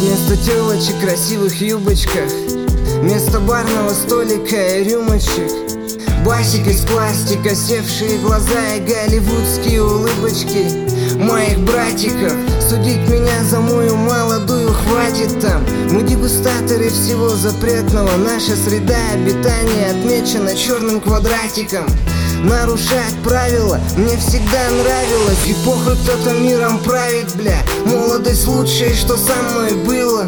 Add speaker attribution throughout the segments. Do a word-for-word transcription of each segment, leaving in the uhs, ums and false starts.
Speaker 1: Вместо телочек в красивых юбочках, вместо барного столика и рюмочек, басик из пластика, севшие глаза и голливудские улыбочки моих братиков. Судить меня за мою молодую хватит там. Мы дегустаторы всего запретного. Наша среда обитания отмечена черным квадратиком. Нарушать правила мне всегда нравилось. И похуй, кто-то миром правит, бля. Молодость лучшее, что со мной было.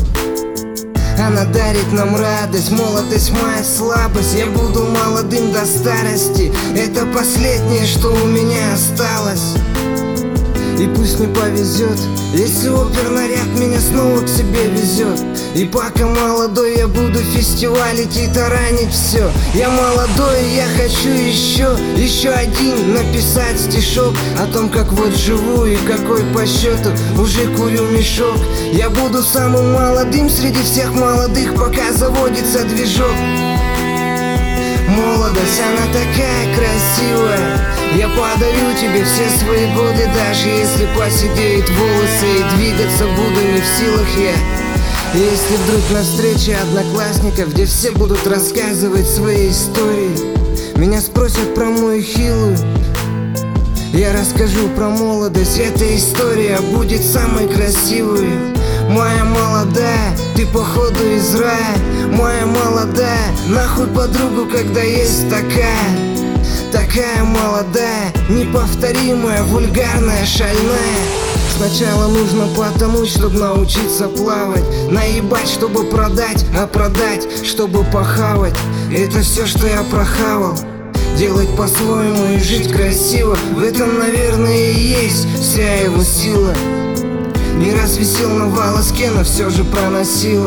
Speaker 1: Она дарит нам радость, молодость моя слабость. Я буду молодым до старости. Это последнее, что у меня осталось. И пусть не повезет, если опернаряд меня снова к себе везет. И пока молодой я буду фестивалить и таранить все. Я молодой, я хочу еще, еще один написать стишок о том, как вот живу и какой по счету уже курю мешок. Я буду самым молодым среди всех молодых, пока заводится движок. Молодость, она такая красивая. Я подарю тебе все свои годы, даже если поседеют волосы, и двигаться буду не в силах я. Если вдруг на встрече одноклассников, где все будут рассказывать свои истории, меня спросят про мою хилую, я расскажу про молодость. Эта история будет самой красивой. Моя молодая, ты походу из рая. Моя молодая, нахуй подругу, когда есть такая. Такая молодая, неповторимая, вульгарная, шальная. Сначала нужно потонуть, чтобы научиться плавать. Наебать, чтобы продать, а продать, чтобы похавать. Это все, что я прохавал. Делать по-своему и жить красиво, в этом, наверное, и есть вся его сила. Не раз висел на волоске, но все же проносила.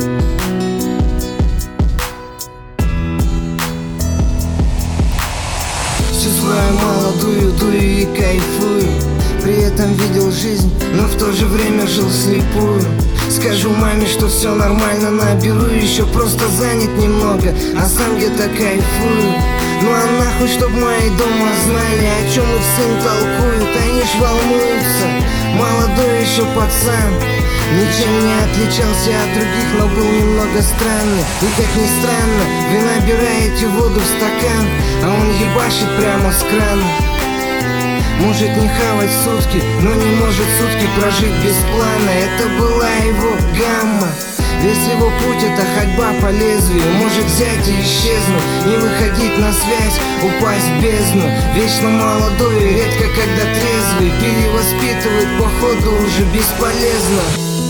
Speaker 1: Всю свою молодую дую и кайфую. При этом видел жизнь, но в то же время жил слепую. Скажу маме, что все нормально, наберу еще, просто занят немного, а сам где-то кайфую. Ну а нахуй, чтоб мои дома знали, о чем их сын толкует. Они ж волнуются, молодой еще пацан. Ничем не отличался от других, но был немного странный. И как ни странно, вы набираете воду в стакан, а он ебашит прямо с крана. Может не хавать сутки, но не может сутки прожить без плана. Это была его гамма. Весь его путь — это ходьба по лезвию. Может взять и исчезнуть, не выходить на связь, упасть в бездну. Вечно молодой и редко когда трезвый. Перевоспитывать походу уже бесполезно.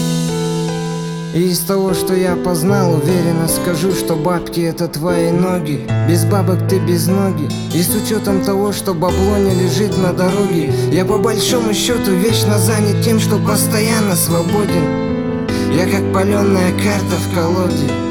Speaker 1: И из того, что я познал, уверенно скажу, что бабки — это твои ноги. Без бабок ты без ноги. И с учетом того, что бабло не лежит на дороге, я по большому счету вечно занят тем, что постоянно свободен. Я как паленая карта в колоде.